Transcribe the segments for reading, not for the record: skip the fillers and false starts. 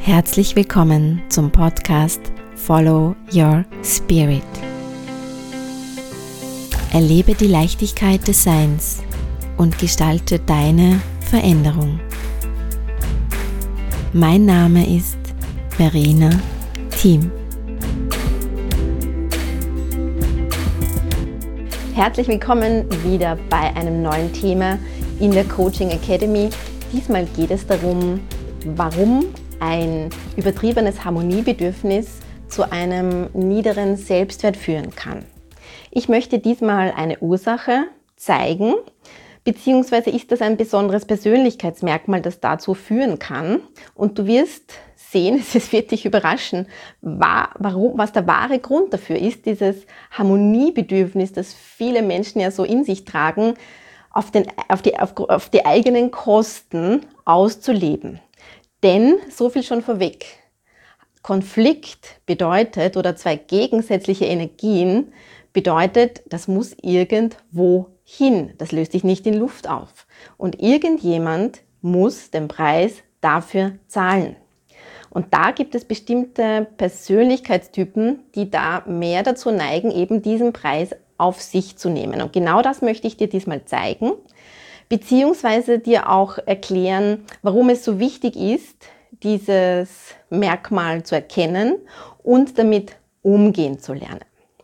Herzlich willkommen zum Podcast Follow Your Spirit. Erlebe die Leichtigkeit des Seins und gestalte deine Veränderung. Mein Name ist Verena Thiem. Herzlich willkommen wieder bei einem neuen Thema in der Coaching Academy. Diesmal geht es darum, warum ein übertriebenes Harmoniebedürfnis zu einem niederen Selbstwert führen kann. Ich möchte diesmal eine Ursache zeigen, beziehungsweise ist das ein besonderes Persönlichkeitsmerkmal, das dazu führen kann. Und du wirst sehen, es wird dich überraschen, was der wahre Grund dafür ist, dieses Harmoniebedürfnis, das viele Menschen ja so in sich tragen, auf die eigenen Kosten auszuleben. Denn, so viel schon vorweg, Konflikt bedeutet, oder zwei gegensätzliche Energien bedeutet, das muss irgendwo hin. Das löst sich nicht in Luft auf. Und irgendjemand muss den Preis dafür zahlen. Und da gibt es bestimmte Persönlichkeitstypen, die da mehr dazu neigen, eben diesen Preis auf sich zu nehmen. Und genau das möchte ich dir diesmal zeigen, beziehungsweise dir auch erklären, warum es so wichtig ist, dieses Merkmal zu erkennen und damit umgehen zu lernen.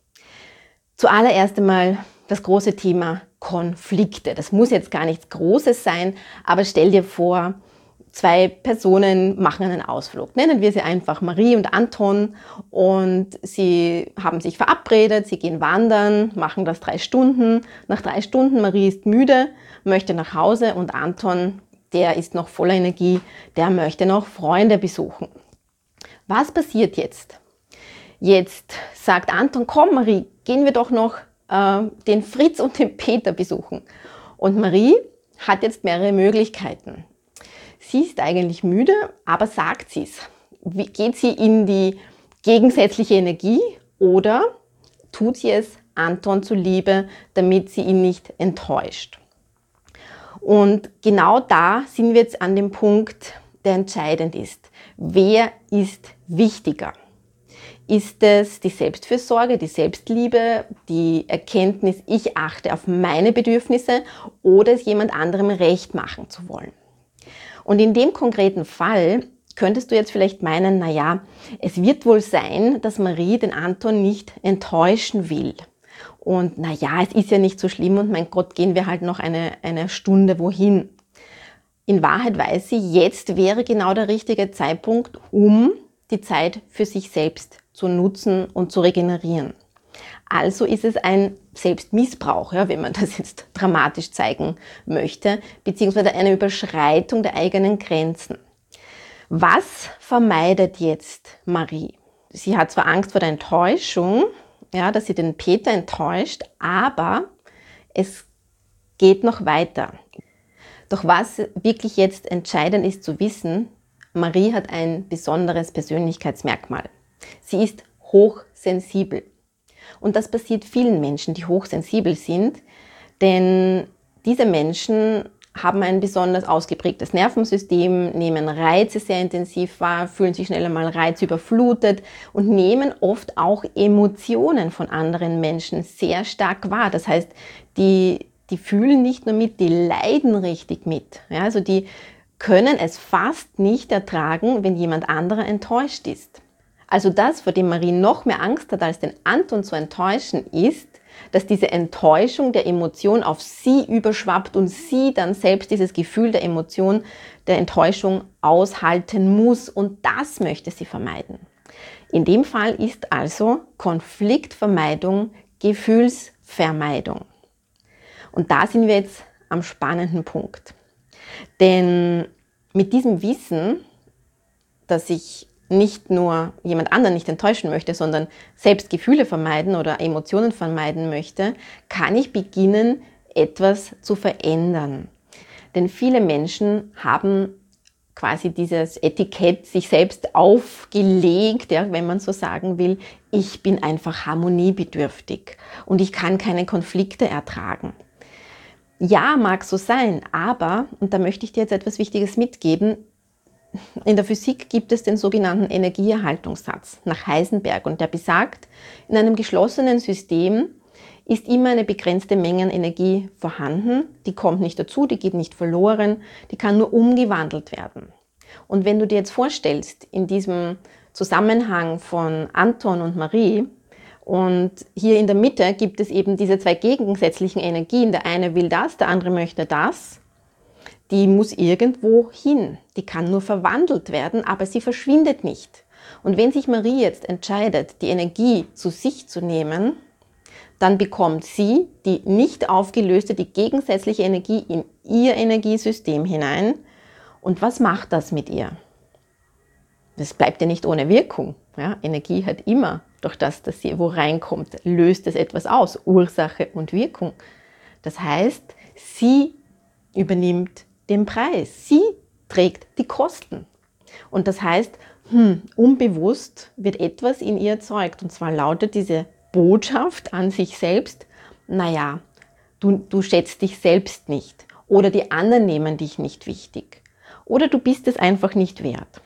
Zuallererst einmal das große Thema Konflikte. Das muss jetzt gar nichts Großes sein, aber stell dir vor, zwei Personen machen einen Ausflug. Nennen wir sie einfach Marie und Anton, und sie haben sich verabredet, sie gehen wandern, machen das 3 Stunden. Nach 3 Stunden, Marie ist müde, möchte nach Hause, und Anton, der ist noch voller Energie, der möchte noch Freunde besuchen. Was passiert jetzt? Jetzt sagt Anton, komm Marie, gehen wir doch noch den Fritz und den Peter besuchen. Und Marie hat jetzt mehrere Möglichkeiten. Sie ist eigentlich müde, aber sagt sie es? Geht sie in die gegensätzliche Energie oder tut sie es Anton zuliebe, damit sie ihn nicht enttäuscht? Und genau da sind wir jetzt an dem Punkt, der entscheidend ist. Wer ist wichtiger? Ist es die Selbstfürsorge, die Selbstliebe, die Erkenntnis, ich achte auf meine Bedürfnisse, oder es jemand anderem recht machen zu wollen? Und in dem konkreten Fall könntest du jetzt vielleicht meinen, naja, es wird wohl sein, dass Marie den Anton nicht enttäuschen will. Und naja, es ist ja nicht so schlimm, und mein Gott, gehen wir halt noch eine Stunde wohin. In Wahrheit weiß sie, jetzt wäre genau der richtige Zeitpunkt, um die Zeit für sich selbst zu nutzen und zu regenerieren. Also ist es ein Selbstmissbrauch, ja, wenn man das jetzt dramatisch zeigen möchte, beziehungsweise eine Überschreitung der eigenen Grenzen. Was vermeidet jetzt Marie? Sie hat zwar Angst vor der Enttäuschung, ja, dass sie den Peter enttäuscht, aber es geht noch weiter. Doch was wirklich jetzt entscheidend ist zu wissen, Marie hat ein besonderes Persönlichkeitsmerkmal. Sie ist hochsensibel. Und das passiert vielen Menschen, die hochsensibel sind, denn diese Menschen haben ein besonders ausgeprägtes Nervensystem, nehmen Reize sehr intensiv wahr, fühlen sich schnell einmal reizüberflutet und nehmen oft auch Emotionen von anderen Menschen sehr stark wahr. Das heißt, die fühlen nicht nur mit, die leiden richtig mit. Ja, also die können es fast nicht ertragen, wenn jemand anderer enttäuscht ist. Also das, vor dem Marie noch mehr Angst hat, als den Anton zu enttäuschen, ist, dass diese Enttäuschung der Emotion auf sie überschwappt und sie dann selbst dieses Gefühl der Emotion, der Enttäuschung aushalten muss, und das möchte sie vermeiden. In dem Fall ist also Konfliktvermeidung Gefühlsvermeidung. Und da sind wir jetzt am spannenden Punkt. Denn mit diesem Wissen, dass ich nicht nur jemand anderen nicht enttäuschen möchte, sondern selbst Gefühle vermeiden oder Emotionen vermeiden möchte, kann ich beginnen, etwas zu verändern. Denn viele Menschen haben quasi dieses Etikett sich selbst aufgelegt, ja, wenn man so sagen will, ich bin einfach harmoniebedürftig und ich kann keine Konflikte ertragen. Ja, mag so sein, aber, und da möchte ich dir jetzt etwas Wichtiges mitgeben, in der Physik gibt es den sogenannten Energieerhaltungssatz nach Heisenberg und der besagt, in einem geschlossenen System ist immer eine begrenzte Menge an Energie vorhanden, die kommt nicht dazu, die geht nicht verloren, die kann nur umgewandelt werden. Und wenn du dir jetzt vorstellst, in diesem Zusammenhang von Anton und Marie, und hier in der Mitte gibt es eben diese zwei gegensätzlichen Energien, der eine will das, der andere möchte das, die muss irgendwo hin, die kann nur verwandelt werden, aber sie verschwindet nicht. Und wenn sich Marie jetzt entscheidet, die Energie zu sich zu nehmen, dann bekommt sie die nicht aufgelöste, die gegensätzliche Energie in ihr Energiesystem hinein. Und was macht das mit ihr? Das bleibt ja nicht ohne Wirkung. Ja, Energie hat immer, durch das, dass sie wo reinkommt, löst es etwas aus, Ursache und Wirkung. Das heißt, sie übernimmt den Preis, sie trägt die Kosten. Und das heißt, unbewusst wird etwas in ihr erzeugt. Und zwar lautet diese Botschaft an sich selbst, naja, du schätzt dich selbst nicht oder die anderen nehmen dich nicht wichtig oder du bist es einfach nicht wert.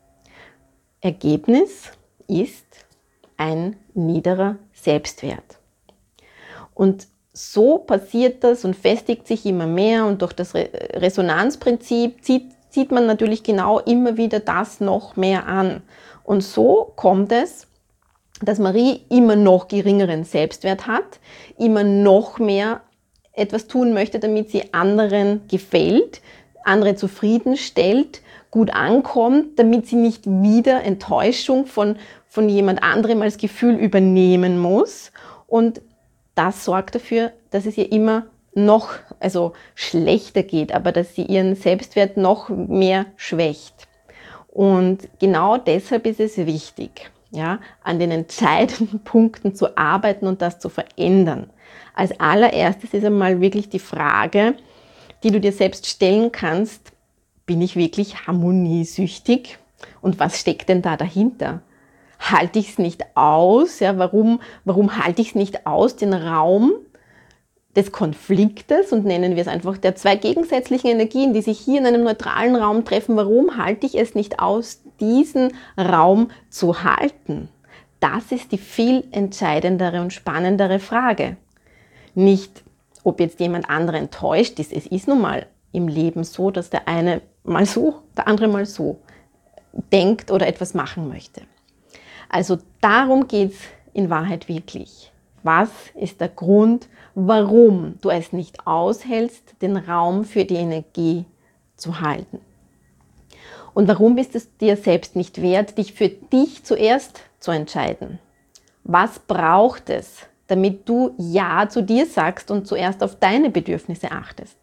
Ergebnis ist ein niederer Selbstwert. Und so passiert das und festigt sich immer mehr und durch das Resonanzprinzip zieht man natürlich genau immer wieder das noch mehr an. Und so kommt es, dass Marie immer noch geringeren Selbstwert hat, immer noch mehr etwas tun möchte, damit sie anderen gefällt, andere zufriedenstellt, gut ankommt, damit sie nicht wieder Enttäuschung von jemand anderem als Gefühl übernehmen muss. Und das sorgt dafür, dass es ihr immer noch schlechter geht, aber dass sie ihren Selbstwert noch mehr schwächt. Und genau deshalb ist es wichtig, ja, an den entscheidenden Punkten zu arbeiten und das zu verändern. Als allererstes ist einmal wirklich die Frage, die du dir selbst stellen kannst, bin ich wirklich harmoniesüchtig? Und was steckt denn da dahinter? Halte ich es nicht aus? Ja, warum halte ich es nicht aus, den Raum des Konfliktes, und nennen wir es einfach der zwei gegensätzlichen Energien, die sich hier in einem neutralen Raum treffen, warum halte ich es nicht aus, diesen Raum zu halten? Das ist die viel entscheidendere und spannendere Frage. Nicht, ob jetzt jemand andere enttäuscht ist. Es ist nun mal im Leben so, dass der eine mal so, der andere mal so denkt oder etwas machen möchte. Also darum geht es in Wahrheit wirklich. Was ist der Grund, warum du es nicht aushältst, den Raum für die Energie zu halten? Und warum bist es dir selbst nicht wert, dich für dich zuerst zu entscheiden? Was braucht es, damit du Ja zu dir sagst und zuerst auf deine Bedürfnisse achtest?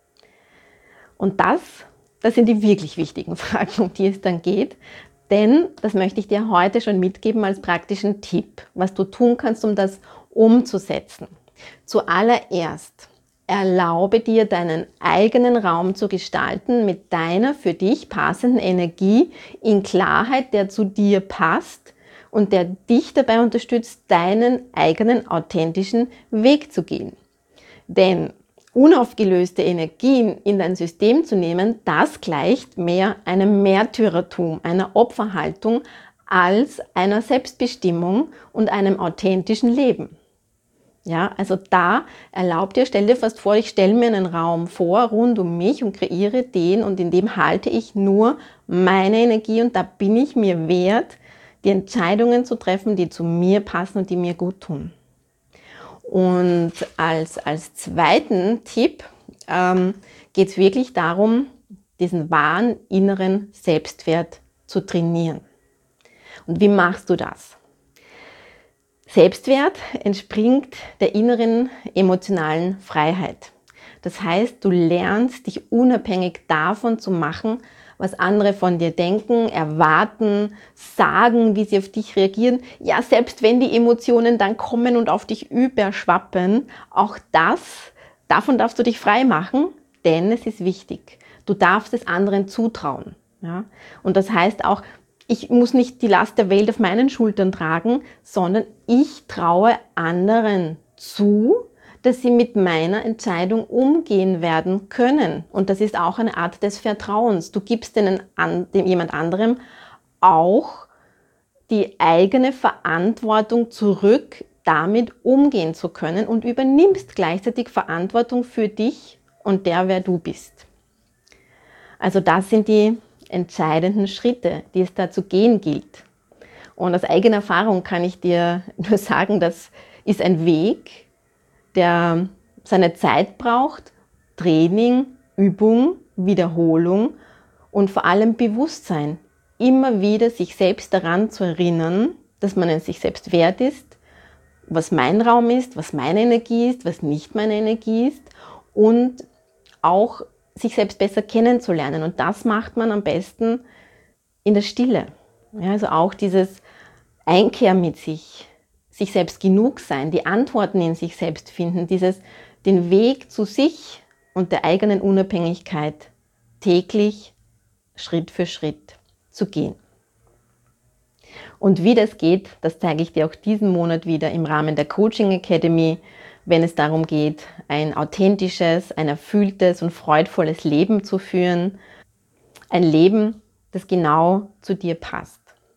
Und das sind die wirklich wichtigen Fragen, um die es dann geht. Denn das möchte ich dir heute schon mitgeben als praktischen Tipp, was du tun kannst, um das umzusetzen. Zuallererst erlaube dir, deinen eigenen Raum zu gestalten mit deiner für dich passenden Energie in Klarheit, der zu dir passt und der dich dabei unterstützt, deinen eigenen authentischen Weg zu gehen. Denn unaufgelöste Energien in dein System zu nehmen, das gleicht mehr einem Märtyrertum, einer Opferhaltung als einer Selbstbestimmung und einem authentischen Leben. Ja, also da stell dir fast vor, ich stelle mir einen Raum vor rund um mich und kreiere den und in dem halte ich nur meine Energie und da bin ich mir wert, die Entscheidungen zu treffen, die zu mir passen und die mir gut tun. Und als zweiten Tipp geht es wirklich darum, diesen wahren inneren Selbstwert zu trainieren. Und wie machst du das? Selbstwert entspringt der inneren emotionalen Freiheit. Das heißt, du lernst, dich unabhängig davon zu machen, was andere von dir denken, erwarten, sagen, wie sie auf dich reagieren. Ja, selbst wenn die Emotionen dann kommen und auf dich überschwappen, auch davon darfst du dich frei machen, denn es ist wichtig. Du darfst es anderen zutrauen. Ja? Und das heißt auch, ich muss nicht die Last der Welt auf meinen Schultern tragen, sondern ich traue anderen zu, dass sie mit meiner Entscheidung umgehen werden können. Und das ist auch eine Art des Vertrauens. Du gibst jemand anderem auch die eigene Verantwortung zurück, damit umgehen zu können und übernimmst gleichzeitig Verantwortung für dich und wer du bist. Also das sind die entscheidenden Schritte, die es da zu gehen gilt. Und aus eigener Erfahrung kann ich dir nur sagen, das ist ein Weg, der seine Zeit braucht, Training, Übung, Wiederholung und vor allem Bewusstsein. Immer wieder sich selbst daran zu erinnern, dass man es sich selbst wert ist, was mein Raum ist, was meine Energie ist, was nicht meine Energie ist und auch sich selbst besser kennenzulernen. Und das macht man am besten in der Stille. Ja, also auch dieses Einkehr mit sich selbst genug sein, die Antworten in sich selbst finden, den Weg zu sich und der eigenen Unabhängigkeit täglich Schritt für Schritt zu gehen. Und wie das geht, das zeige ich dir auch diesen Monat wieder im Rahmen der Coaching Academy, wenn es darum geht, ein authentisches, ein erfülltes und freudvolles Leben zu führen. Ein Leben, das genau zu dir passt.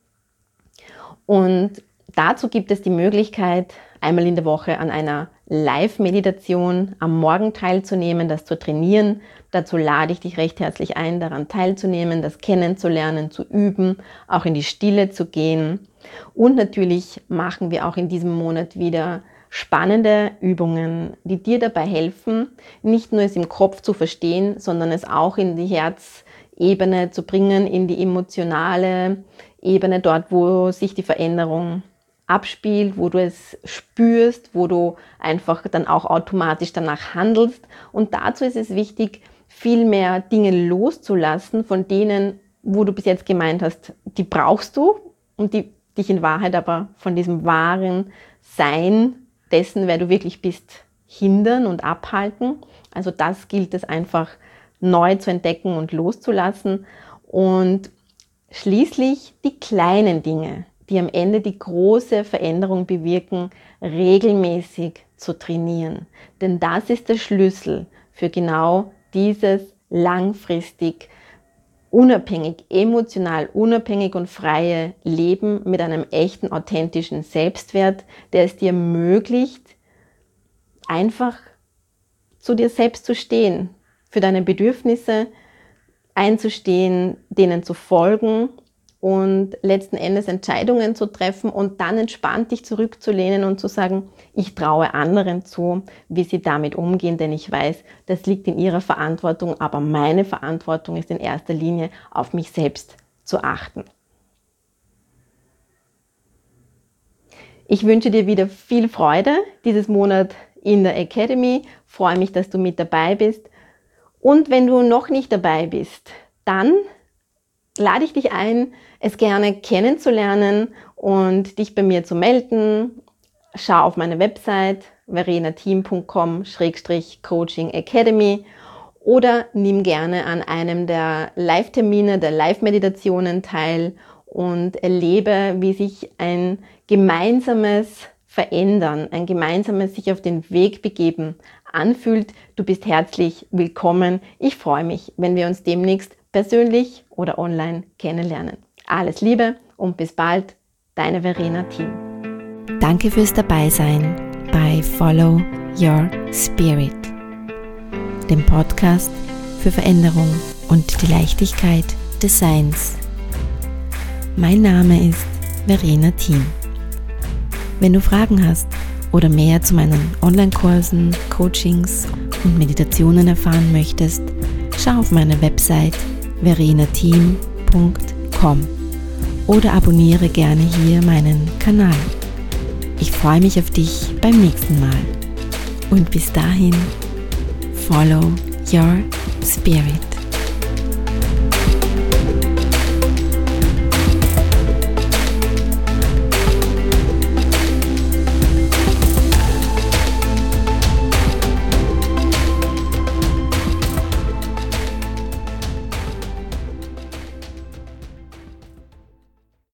Und dazu gibt es die Möglichkeit, einmal in der Woche an einer Live-Meditation am Morgen teilzunehmen, das zu trainieren. Dazu lade ich dich recht herzlich ein, daran teilzunehmen, das kennenzulernen, zu üben, auch in die Stille zu gehen. Und natürlich machen wir auch in diesem Monat wieder spannende Übungen, die dir dabei helfen, nicht nur es im Kopf zu verstehen, sondern es auch in die Herzebene zu bringen, in die emotionale Ebene, dort, wo sich die Veränderung abspielt, wo du es spürst, wo du einfach dann auch automatisch danach handelst. Und dazu ist es wichtig, viel mehr Dinge loszulassen, von denen, wo du bis jetzt gemeint hast, die brauchst du und die dich in Wahrheit aber von diesem wahren Sein dessen, wer du wirklich bist, hindern und abhalten. Also das gilt es einfach neu zu entdecken und loszulassen. Und schließlich die kleinen Dinge, die am Ende die große Veränderung bewirken, regelmäßig zu trainieren. Denn das ist der Schlüssel für genau dieses langfristig unabhängig, emotional unabhängig und freie Leben mit einem echten, authentischen Selbstwert, der es dir ermöglicht, einfach zu dir selbst zu stehen, für deine Bedürfnisse einzustehen, denen zu folgen und letzten Endes Entscheidungen zu treffen und dann entspannt dich zurückzulehnen und zu sagen, ich traue anderen zu, wie sie damit umgehen, denn ich weiß, das liegt in ihrer Verantwortung, aber meine Verantwortung ist in erster Linie, auf mich selbst zu achten. Ich wünsche dir wieder viel Freude dieses Monat in der Academy, freue mich, dass du mit dabei bist und wenn du noch nicht dabei bist, dann lade ich dich ein, es gerne kennenzulernen und dich bei mir zu melden. Schau auf meine Website verenateam.com/Coaching Academy oder nimm gerne an einem der Live-Termine, der Live-Meditationen teil und erlebe, wie sich ein gemeinsames Verändern, ein gemeinsames sich auf den Weg begeben anfühlt. Du bist herzlich willkommen. Ich freue mich, wenn wir uns demnächst persönlich oder online kennenlernen. Alles Liebe und bis bald, deine Verena Thiem. Danke fürs Dabeisein bei Follow Your Spirit, dem Podcast für Veränderung und die Leichtigkeit des Seins. Mein Name ist Verena Thiem. Wenn du Fragen hast oder mehr zu meinen Online-Kursen, Coachings und Meditationen erfahren möchtest, schau auf meine Website verenateam.com oder abonniere gerne hier meinen Kanal. Ich freue mich auf dich beim nächsten Mal. Und bis dahin, follow your spirit.